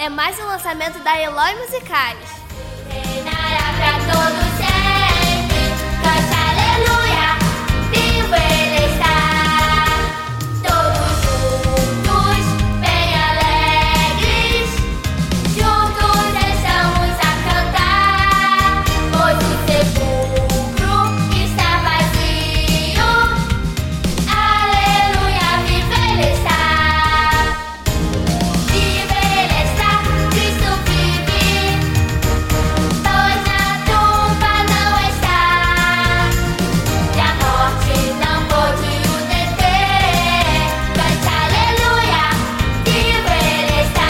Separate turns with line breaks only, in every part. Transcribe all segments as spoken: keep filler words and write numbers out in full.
é mais um lançamento da Eloy Musicais.
Reinará pra todos sempre, cante aleluia, vivo ele está. Todos juntos, bem alegres, juntos estamos a cantar, pois o sepulcro está vazio, aleluia, vivo ele está. Vivo ele está, Cristo vive, pois na tumba não está, e a morte não pôde o deter. Cante aleluia, vivo ele está.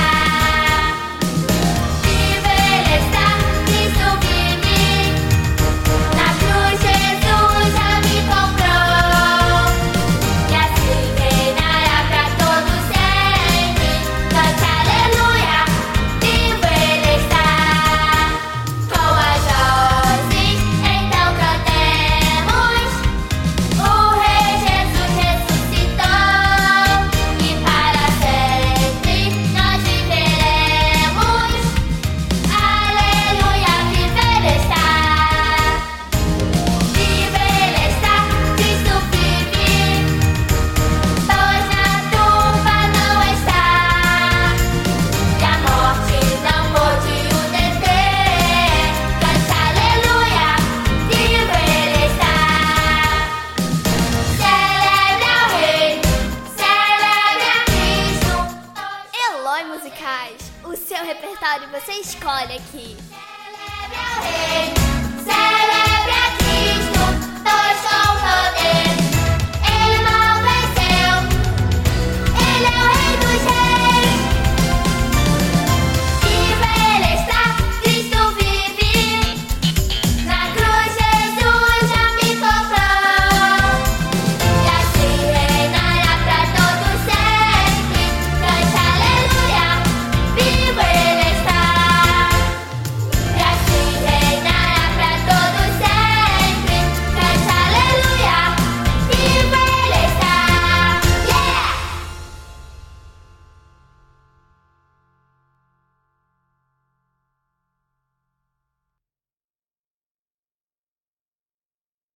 Vivo ele está, Cristo vive, na cruz Jesus já me comprou, e assim reinará pra todos sempre. Cante aleluia, vivo ele está. Com as vozes então cantemos, o Rei Jesus ressuscitou, e para sempre nós viveremos. Aleluia, vivo ele está. Vivo ele está, Cristo vive, pois na tumba não está, e a morte não pôde o deter. Cante aleluia, vivo ele está. Celebre ao Rei, celebre a Cristo.
Eloy Musicais, o seu repertório você escolhe aqui.